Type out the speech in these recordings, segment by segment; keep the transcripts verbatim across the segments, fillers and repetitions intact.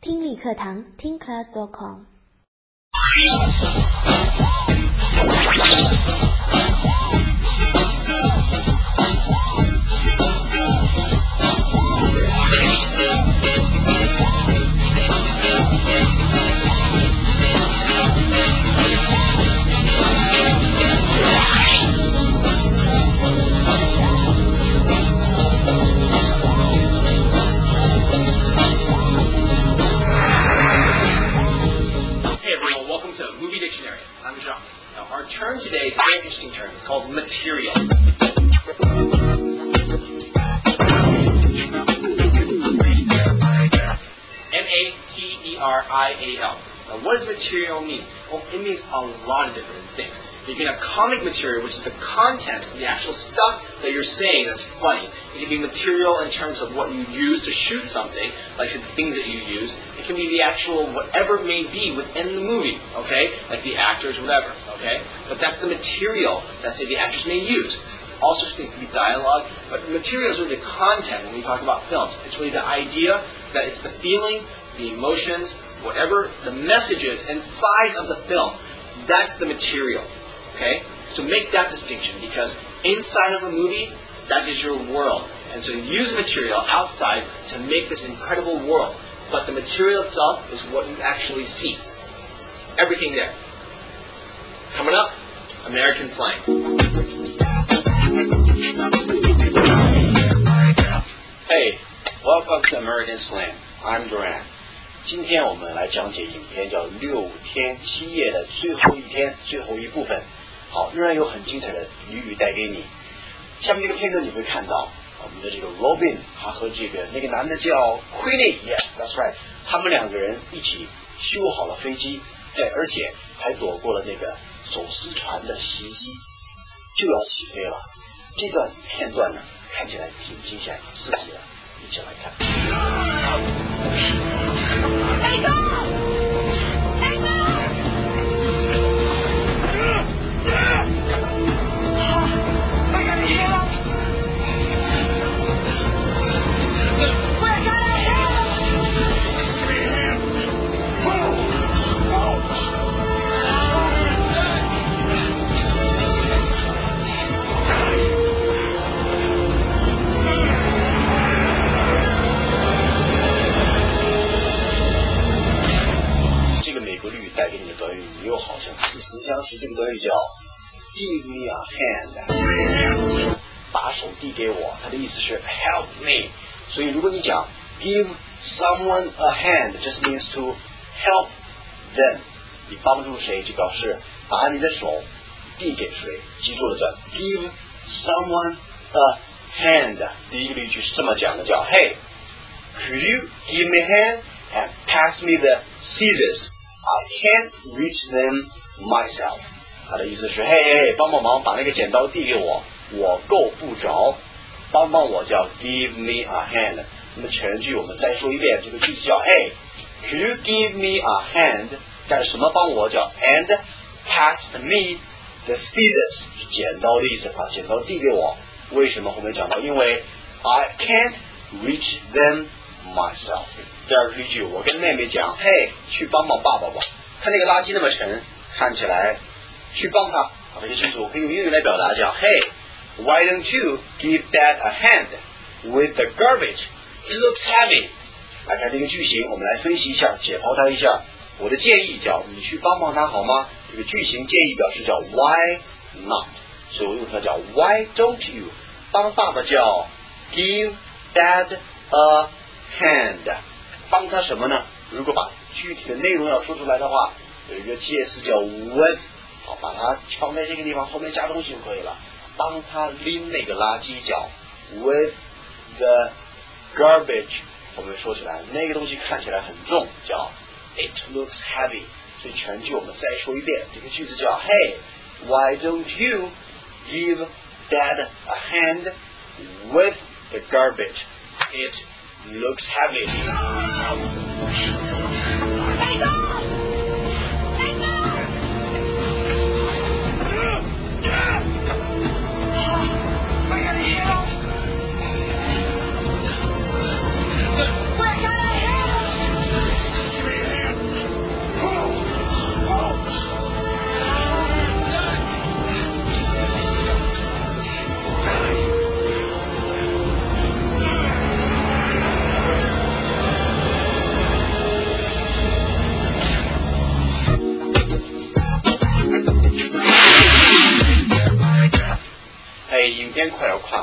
听力课堂听 class dot com。 Our term today is a very interesting term. It's called material. M A T E R I A L. Now, what does material mean? Well, it means a lot of different things. You can have comic material, which is the content, the actual stuff that you're saying that's funny. It can be material in terms of what you use to shoot something, like the things that you use. It can be the actual whatever it may be within the movie, okay? Like the actors, whatever, okay? But that's the material that, say, the actors may use. Also, things can be dialogue, but material is really the content when we talk about films. It's really the idea that it's the feeling, the emotions, whatever the message is inside of the film. That's the material. Okay? So make that distinction, because inside of a movie, that is your world. And so use material outside to make this incredible world. But the material itself is what you actually see. Everything there. Coming up, American slang. Hey, welcome to American Slang. I'm Duran. 今天我们来讲解影片叫六天七夜的最后一天最后一部分。好，仍然有很精彩的俚语带给你。下面这个片段你会看到我们的这个 Robin 他和这个那个男的叫 Queenie Yes that's right 他们两个人一起修好了飞机，对，而且还躲过了那个走私船的袭击，就要起飞了。这段片段呢看起来挺惊险刺激的，一起来看。 Let go! Let go! I got a hell! Where got a hell? 这个美国律带给你的短语，你又好像似曾相识。这个短语叫 "Give me a hand"， 把手递给我，它的意思是 "Help me"。所以如果你讲 "Give someone a hand"， just means to help them， 你帮助谁就表示把你的手递给谁。记住了这 "Give someone a hand"。第一个例句是这么讲的，叫 "Hey, could you give me a hand and pass me the scissors?I can't reach them myself." 他的意思是，嘿嘿嘿，帮帮忙，把那个剪刀递给我，我够不着，帮帮我叫 give me a hand。那么全句我们再说一遍，这个句子叫 Hey, could you give me a hand？ 干什么帮我叫 and pass me the scissors， 是剪刀的意思，把剪刀递给我。为什么后面讲到？因为 I can't reach them myself。第二个例句，我跟妹妹讲，嘿，去帮帮爸爸吧，看那个垃圾那么沉，看起来去帮他。好，这就清楚，我可以用英语来表达，讲 Hey, why don't you give Dad a hand with the garbage? It looks heavy. 来看这个句型，我们来分析一下，解剖它一下。我的建议叫你去帮帮他好吗？这个句型建议表示叫 Why not？ 所以我用它叫 Why don't you？ 帮爸爸叫 Give Dad a hand。帮他什么呢？如果把具体的内容要说出来的话，有一个介词叫 with， 好，把它放在这个地方后面加东西就可以了。帮他拎那个垃圾叫 with the garbage。我们说起来，那个东西看起来很重，叫 it looks heavy。所以全句我们再说一遍，这个句子叫 Hey, why don't you give Dad a hand with the garbage? It looks heavy. Let go! Let go! I got a hell! Where got a hell?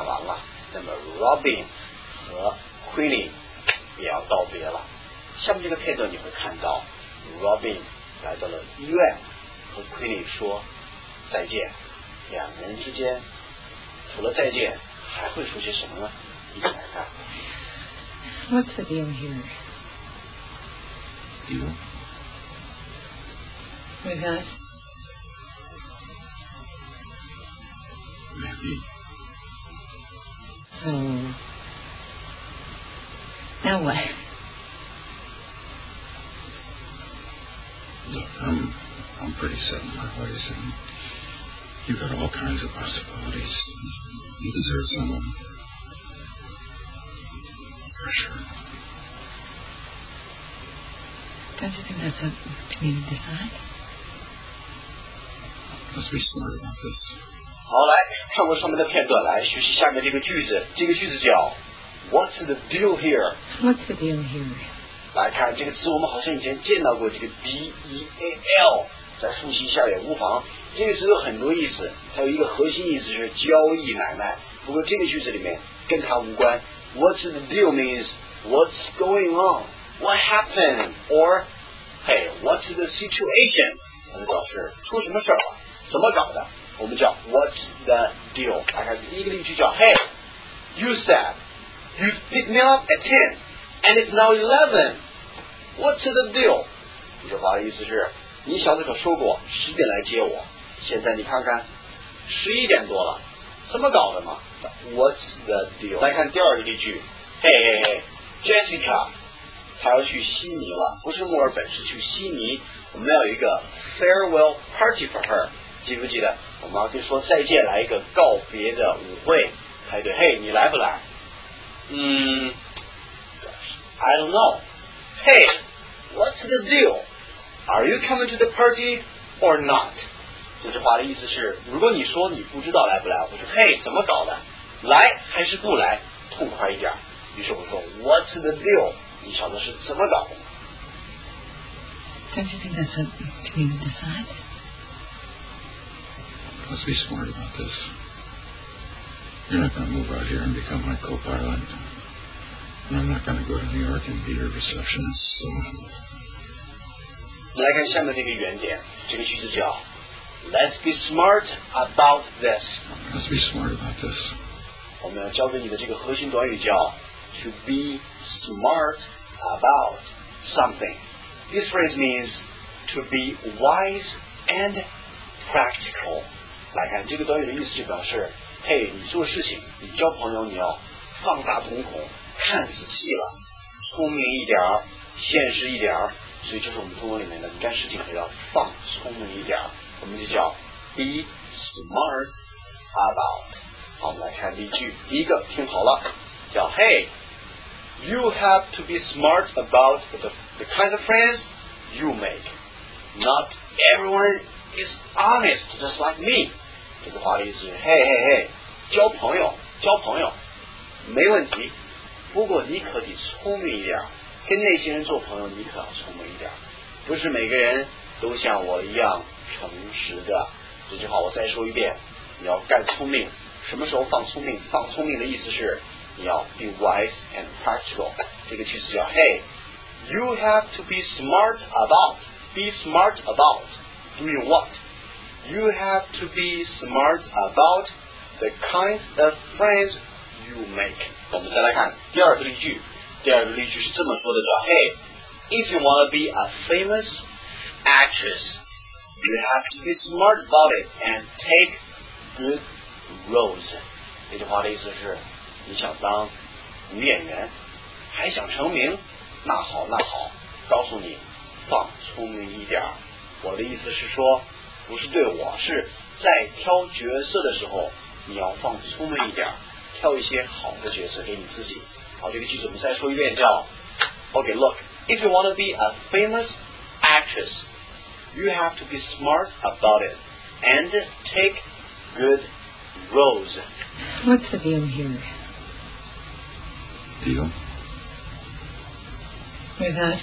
完了，那么 Robin 和 Queenie 也要道别了。下面这个片段你会看到 Robin 来到了医院，和 Queenie 说再见。两个人之间除了再见还会说些什么呢？一起来看。 What's the deal here? Deal? With us? Maybe. So, now what? Look, I'm I'm pretty set in my ways, and you got all kinds of possibilities. You deserve some of them. For sure. Don't you think that's up to me to decide? Let's be smart about this. 好，来看过上面的片段，来学习下面这个句子。这个句子叫 What's the deal here? What's the deal here? 来看这个词，我们好像以前见到过这个 D E A L， 再复习一下也无妨。这个词有很多意思，它有一个核心意思是交易买卖。不过这个句子里面跟它无关。What's the deal means what's going on? What happened? Or hey, what's the situation? 它的表示出什么事儿了？怎么搞的？我们叫 What's the deal？ 来看第一个例句叫 Hey, you said you picked me up at ten, and it's now eleven. What's the deal？ 这句话的意思是，你小子可说过十点来接我，现在你看看，十一点多了，怎么搞的嘛 ？What's the deal？ 来看第二个例句 ，Hey hey hey, Jessica， 她要去悉尼了，不是墨尔本，是去悉尼。我们要有一个 farewell party for her， 记不记得？我们要跟说再见，来一个告别的舞会派对。嘿，你来不来？嗯 ，I don't know。Hey, what's the deal? Are you coming to the party or not? 这句话的意思是，如果你说你不知道来不来，我说嘿，怎么搞的？来还是不来？痛快一点。于是我说 What's the deal? 你晓得是怎么搞的？ Don't you think that's up to me to decide? Let's be smart about this. You're not going to move out here and become my co-pilot. And I'm not going to go to New York and be your receptionist, so... 我们来看下面这个原点，这个句子叫 Let's be smart about this. Let's be smart about this. 我们要教给你的这个核心短语叫 to be smart about something. This phrase means to be wise and practical. 来看这个短语的意思就表示，嘿，你做事情，你交朋友，你要放大瞳孔，看仔细了，聪明一点儿，现实一点儿。所以这是我们中文里面的，你干事情可要放聪明一点儿，我们就叫 be smart about。好，我们来看例句，第一个听好了，叫 Hey, you have to be smart about the the kinds of friends you make. Not everyone is honest, just like me. 这个话的意思是，嘿嘿嘿，交朋友，交朋友没问题，不过你可得聪明一点。跟那些人做朋友，你可要聪明一点，不是每个人都像我一样诚实的。这句话我再说一遍，你要干聪明。什么时候放聪明？放聪明的意思是你要 be wise and practical。这个句子叫 Hey, you have to be smart about. Be smart about doing what? You have to be smart about the kinds of friends you make. 我们再来看第二个例句。第二个例句是这么说的，叫 Hey, if you want to be a famous actress, you have to be smart about it and take good roles. 这句话的意思是，你想当女演员，还想成名，那好那好，告诉你，放聪明一点。我的意思是说，不是对我，是在挑角色的时候，你要放聪明一点，挑一些好的角色给你自己。好，这个句子我们再说一遍，叫 Okay, look, if you want to be a famous actress, you have to be smart about it and take good roles. What's the deal here? Deal? With us?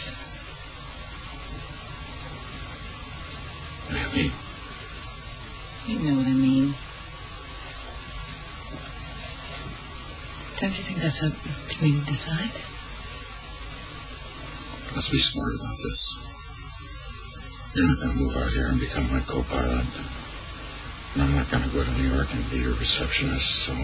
What do you mean? You know what I mean. Don't you think that's up to me to decide? Let's be smart about this. You're not going to move out here and become my co-pilot. And I'm not going to go to New York and be your receptionist, so...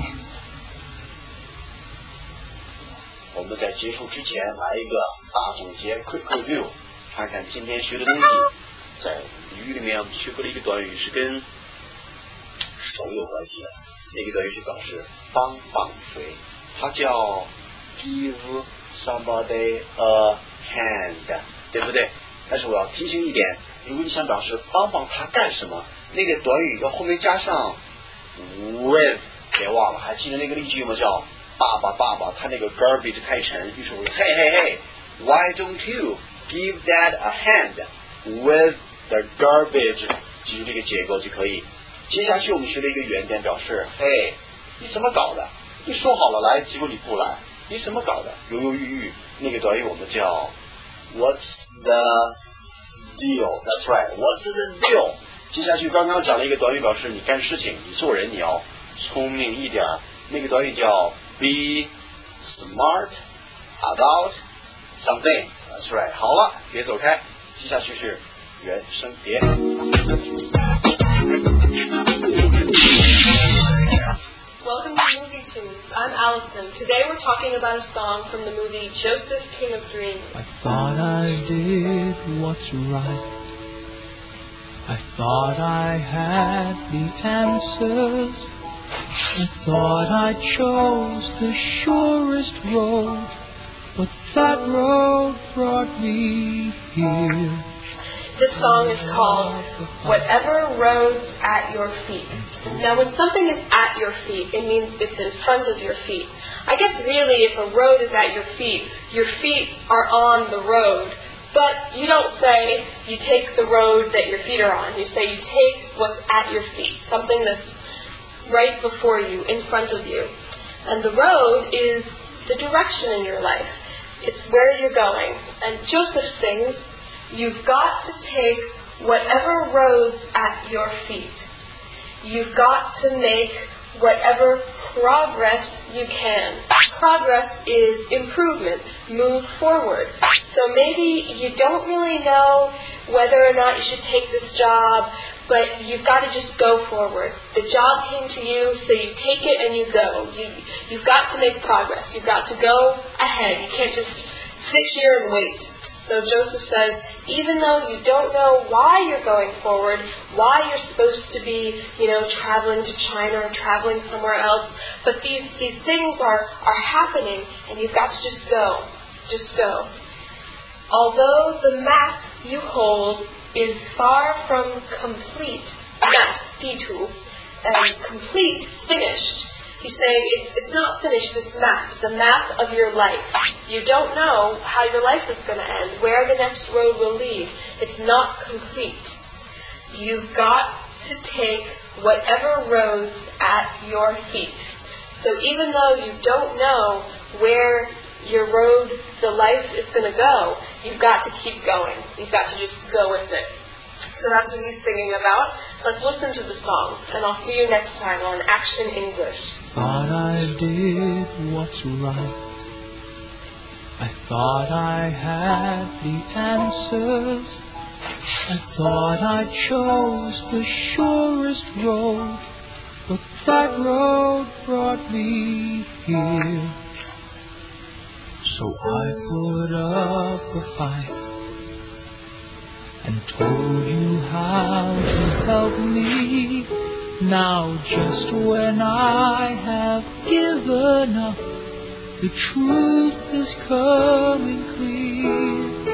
我们在结束之前来一个大总结 quick review， 看看今天学的东西。在语里面我们学过的一个短语是跟手有关系的，那个短语是表示帮帮谁，它叫 give somebody a hand， 对不对？但是我要提醒一点，如果你想表示帮帮他干什么，那个短语要后面加上 with， 别忘了，还记得那个例句吗？叫爸爸爸爸，他那个 garbage 太沉，于是我说嘿嘿嘿 why don't you give dad a hand with the garbage， 记住这个结构就可以。接下去我们学了一个原点，表示嘿你怎么搞的，你说好了来，结果你不来，你怎么搞的，犹犹豫豫，那个短语我们叫 what's the deal， that's right what's the deal。 接下去刚刚讲了一个短语，表示你干事情，你做人你要聪明一点，那个短语叫 be smart about something， that's right。 好了，别走开，接下去是原声碟。 Welcome to Movie Tunes. I'm Allison. Today we're talking about a song from the movie Joseph, King of Dreams. I thought I did what's right. I thought I had the answers. I thought I chose the surest road, but that road brought me here. This song is called Whatever Road's at Your Feet. Now when something is at your feet, it means it's in front of your feet. I guess really if a road is at your feet, your feet are on the road. But you don't say you take the road that your feet are on. You say you take what's at your feet, something that's right before you, in front of you. And the road is the direction in your life. It's where you're going. And Joseph sings, you've got to take whatever road's at your feet. You've got to make whatever progress you can. Progress is improvement, move forward. So maybe you don't really know whether or not you should take this job, but you've got to just go forward. The job came to you, so you take it and you go. You, you've got to make progress. You've got to go ahead. You can't just sit here and wait. So Joseph says, even though you don't know why you're going forward, why you're supposed to be, you know, traveling to China or traveling somewhere else, but these, these things are, are happening and you've got to just go. Just go. Although the map you hold is far from complete, map, 地图, and complete, finished, he's saying it's, it's not finished, this map, the map of your life. You don't know how your life is going to end, where the next road will lead. It's not complete. You've got to take whatever road's at your feet. So even though you don't know where your road, the life is going to go, you've got to keep going. You've got to just go with it. So that's what he's singing about. Let's listen to the song, and I'll see you next time on Action English. Thought I did what's right. I thought I had the answers. I thought I chose the surest road, but that road brought me here. So I put up a fight and told you how to help me. Now just when I have given up, the truth is coming clear.